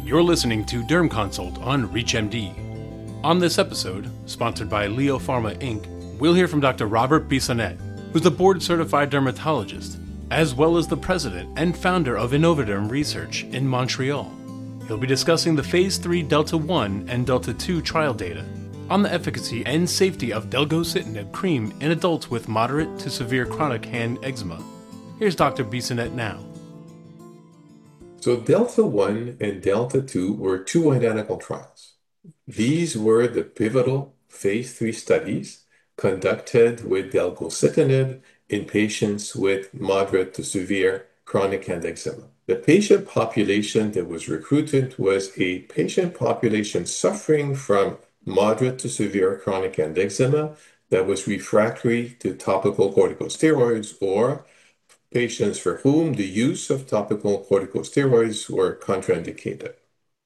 You're listening to Derm Consult on ReachMD. On this episode, sponsored by Leo Pharma Inc., we'll hear from Dr. Robert Bissonnette, who's the board-certified dermatologist, as well as the president and founder of Innovaderm Research in Montreal. He'll be discussing the Phase 3 Delta 1 and Delta 2 trial data on the efficacy and safety of delgocitinib cream in adults with moderate to severe chronic hand eczema. Here's Dr. Bissonnette now. So Delta 1 and Delta 2 were two identical trials. These were the pivotal Phase 3 studies conducted with delgocitinib in patients with moderate to severe chronic hand eczema. The patient population that was recruited was a patient population suffering from moderate to severe chronic hand eczema that was refractory to topical corticosteroids or patients for whom the use of topical corticosteroids were contraindicated.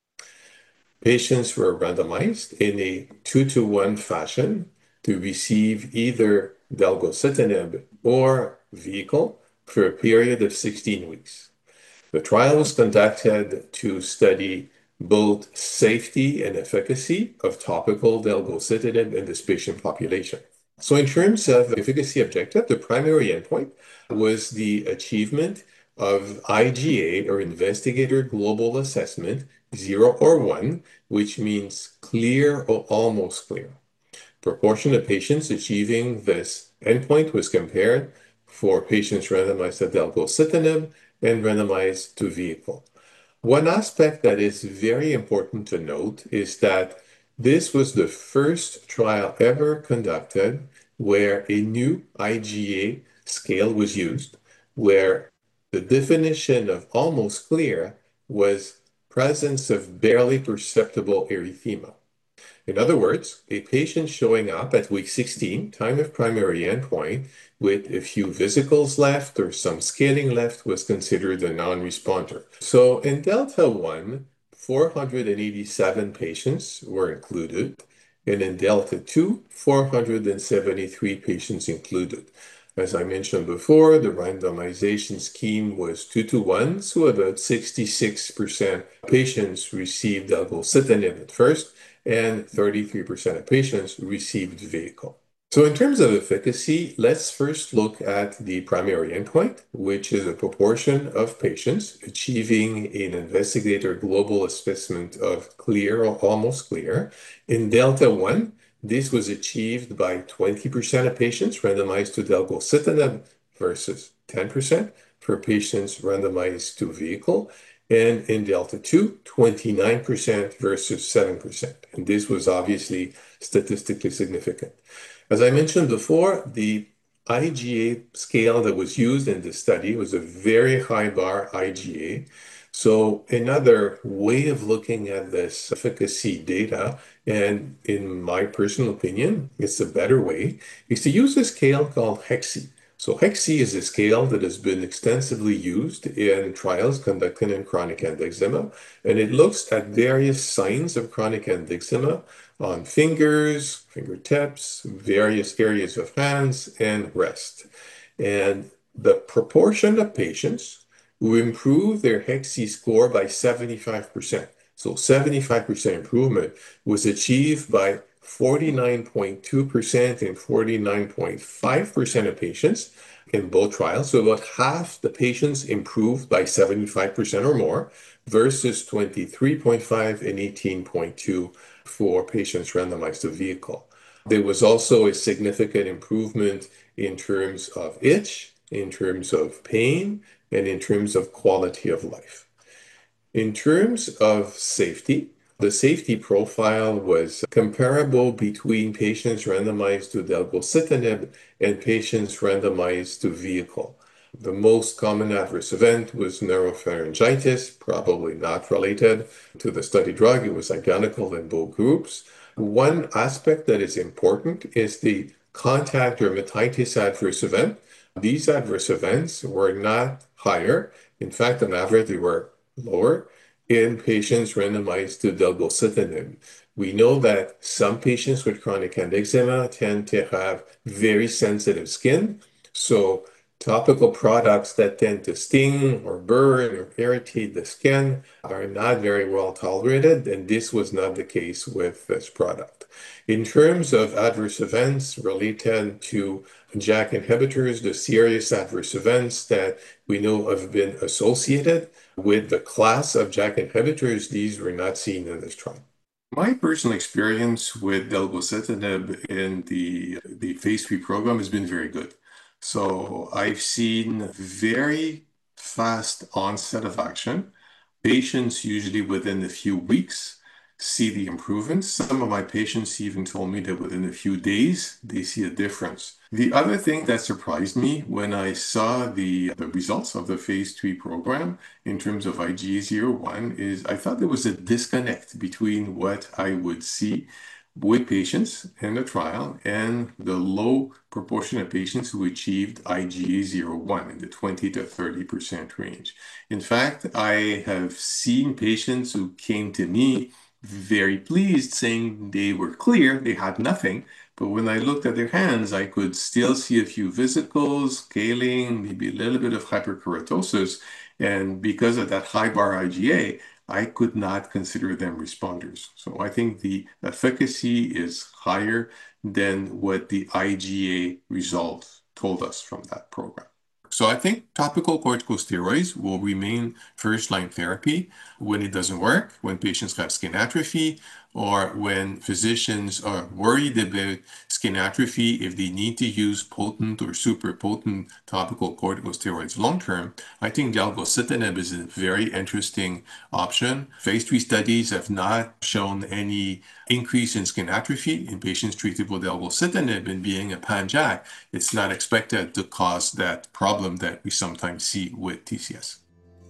Patients were randomized in a 2-to-1 fashion to receive either delgocitinib or vehicle for a period of 16 weeks. The trial was conducted to study both safety and efficacy of topical delgocitinib in this patient population. So in terms of efficacy objective, the primary endpoint was the achievement of IGA, or Investigator Global Assessment, 0 or 1, which means clear or almost clear. Proportion of patients achieving this endpoint was compared for patients randomized to delgocitinib and randomized to vehicle. One aspect that is very important to note is that this was the first trial ever conducted where a new IGA scale was used, where the definition of almost clear was presence of barely perceptible erythema. In other words, a patient showing up at week 16, time of primary endpoint, with a few vesicles left or some scaling left was considered a non-responder. So in Delta 1, 487 patients were included, and in Delta 2, 473 patients included. As I mentioned before, the randomization scheme was 2-to-1, so about 66% patients received delgocitinib at first, and 33% of patients received vehicle. So in terms of efficacy, let's first look at the primary endpoint, which is a proportion of patients achieving an investigator global assessment of clear or almost clear. In Delta 1, this was achieved by 20% of patients randomized to delgocitinib versus 10% for patients randomized to vehicle. And in Delta 2, 29% versus 7%. And this was obviously statistically significant. As I mentioned before, the IGA scale that was used in this study was a very high bar IGA. So another way of looking at this efficacy data, and in my personal opinion, it's a better way, is to use a scale called HEXI. So HEXI is a scale that has been extensively used in trials conducted in chronic hand eczema, and it looks at various signs of chronic hand eczema on fingers, fingertips, various areas of hands, and wrist. And the proportion of patients who improve their HEXI score by 75%, so 75% improvement, was achieved by 49.2% and 49.5% of patients in both trials. So about half the patients improved by 75% or more versus 23.5 and 18.2 for patients randomized to vehicle. There was also a significant improvement in terms of itch, in terms of pain, and in terms of quality of life. In terms of safety, the safety profile was comparable between patients randomized to delgocitinib and patients randomized to vehicle. The most common adverse event was neuropharyngitis, probably not related to the study drug. It was identical in both groups. One aspect that is important is the contact dermatitis adverse event. These adverse events were not higher. In fact, on average, they were lower in patients randomized to delgocitinib. We know that some patients with chronic hand eczema tend to have very sensitive skin. So Topical products that tend to sting or burn or irritate the skin are not very well tolerated, and this was not the case with this product. In terms of adverse events related to JAK inhibitors, the serious adverse events that we know have been associated with the class of JAK inhibitors, these were not seen in this trial. My personal experience with delgocitinib in the phase 3 program has been very good. So I've seen very fast onset of action. Patients usually within a few weeks see the improvements. Some of my patients even told me that within a few days they see a difference. The other thing that surprised me when I saw the results of the phase 3 program in terms of IGA01 is I thought there was a disconnect between what I would see with patients in the trial and the low proportion of patients who achieved IGA01 in the 20 to 30% range. In fact, I have seen patients who came to me very pleased, saying they were clear, they had nothing. But when I looked at their hands, I could still see a few vesicles, scaling, maybe a little bit of hyperkeratosis. And because of that high bar IgA, I could not consider them responders. So I think the efficacy is higher than what the IgA results told us from that program. So I think topical corticosteroids will remain first-line therapy when it doesn't work, when patients have skin atrophy, or when physicians are worried about skin atrophy if they need to use potent or super potent topical corticosteroids long-term. I think delgocitinib is a very interesting option. Phase 3 studies have not shown any increase in skin atrophy in patients treated with delgocitinib, and being a pan-JAK, it's not expected to cause that problem that we sometimes see with TCS.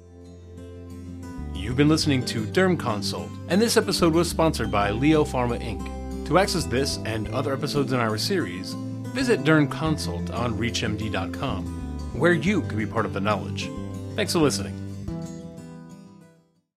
You've been listening to Derm Consult, and this episode was sponsored by Leo Pharma Inc. To access this and other episodes in our series, visit Derm Consult on ReachMD.com, where you can be part of the knowledge. Thanks for listening.